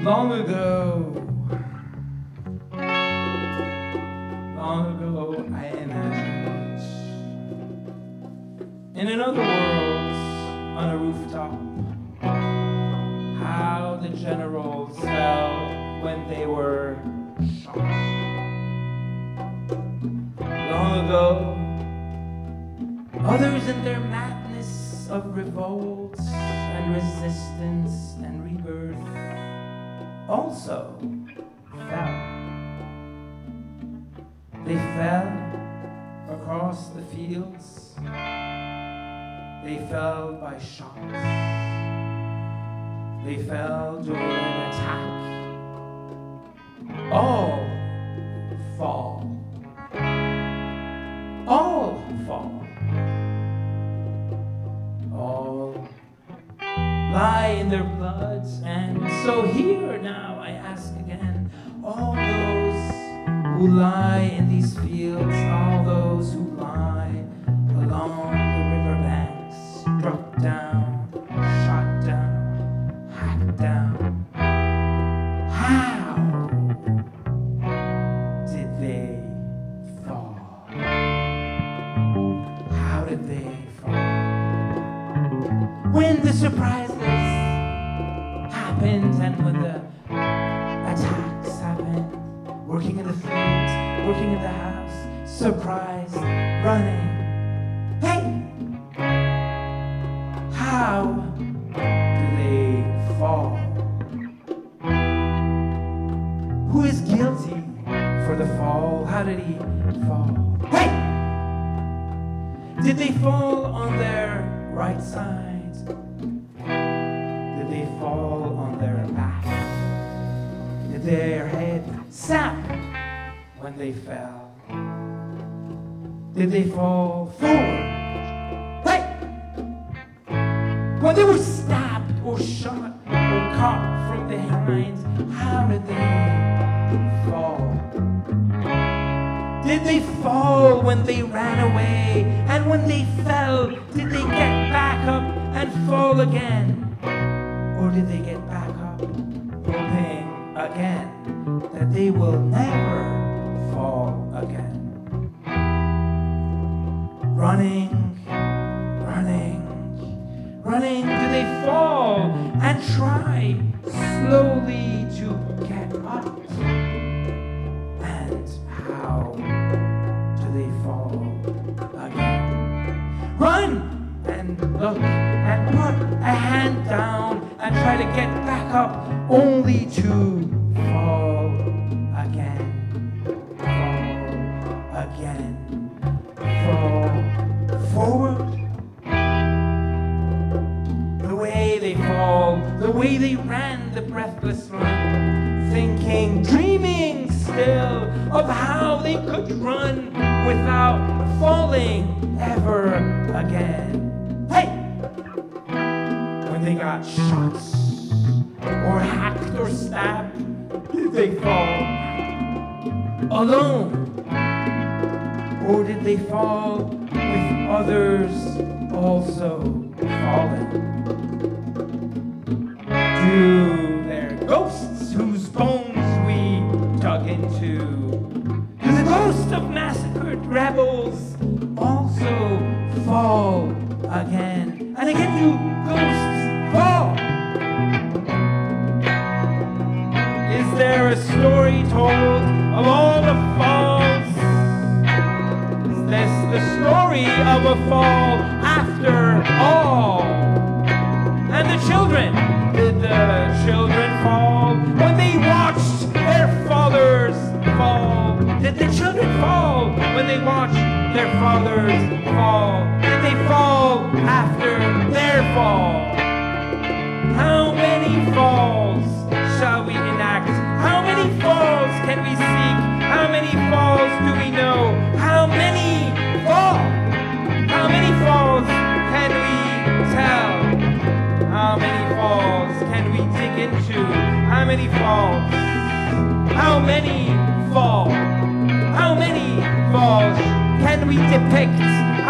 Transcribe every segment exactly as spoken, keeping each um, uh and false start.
Long ago, long ago I imagined in another world on a rooftop how the generals fell when they were shot. Long ago, others in their madness of revolt and resistance and rebirth also fell. They fell across the fields. They fell by shots. They fell during an attack. All fall. All fall. All lie in their blood, and so here now I ask again, all those who lie in these fields, all those who lie along the riverbanks, struck down, shot down, hacked down, how did they fall? How did they fall? When the surprises happened and when the attacks happened, working in the fields, working in the house, surprised, running. Hey! How do they fall? Who is guilty for the fall? How did he fall? Hey! Did they fall on their right side? Did they fall on their back? Did their head snap when they fell? Did they fall forward? Hey! When they were stabbed or shot or caught from behind, how did they fall? Did they fall when they ran away? And when they fell, did they get back up and fall again? Or did they get back up, hoping again that they will never fall again? Running, running, running, do they fall and try slowly to get up? And how do they fall again? Run and look and put a hand down and try to get back up only to fall again, fall again, fall forward. The way they fall, the way they ran the breathless run, thinking, dreaming still of how they could run without falling ever again. Hey! When they got shots or hacked or stabbed, did they fall alone? Or did they fall with others also falling? Do their ghosts whose bones we dug into, do the ghosts of massacred rebels also fall again? And again do ghosts fall? Is there a story told of all the falls? Is this the story of a fall after all? And the children, did the children fall when they watched their fathers fall? Did the children fall when they watched their fathers fall? Did they fall after their fall? How many falls shall we enact? How many falls can we seek? How many falls do we know? How many fall? How many falls can we tell? How many falls can we dig into? How many falls? How many fall? How many falls can we depict?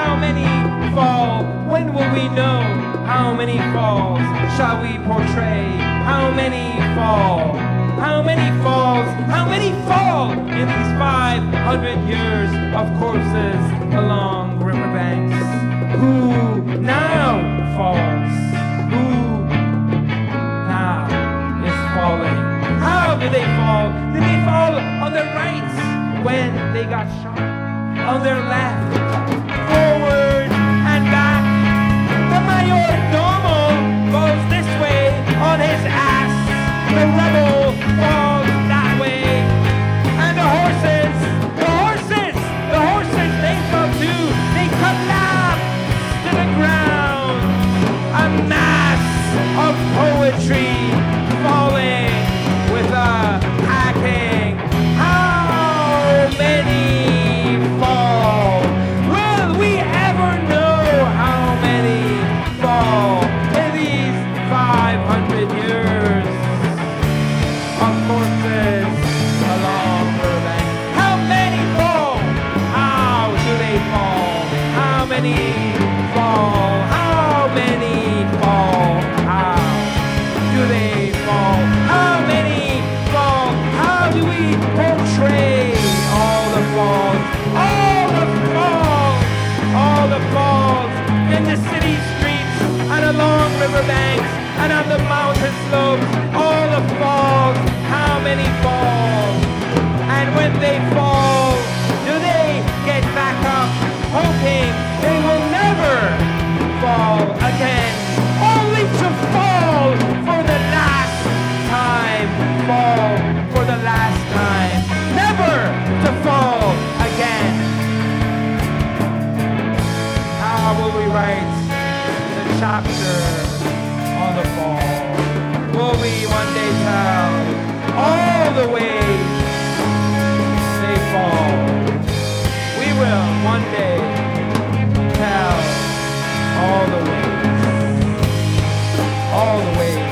How many fall? When will we know? How many falls shall we portray? How many fall? How many falls? How many fall in these five hundred years of corpses along riverbanks? Who now falls? Who now is falling? How did they fall? Did they fall on their right when they got shot? On their left, forward and back? The mayordomo goes this way on his ass. The rebel falls that way. And the horses, the horses, the horses, they fell too. They collapsed to the ground. A mass of poetry falling with a hacking. How many fall? Will we ever know how many fall in these five hundred years of corpses along the bank? How many fall? How do they fall? How many fall? How many fall? How do they fall? How many fall? How do we portray all the falls? All the falls! All the falls in the city streets and along riverbanks and on the mountain slopes. All the falls. How many fall? And when they fall, do they get back up, hoping they will never fall again? Only to fall for the last time. Fall for the last time. Never to fall again. How will we write the chapter on the fall? Will we one day tell all the ways they fall? We will one day tell all the ways, all the ways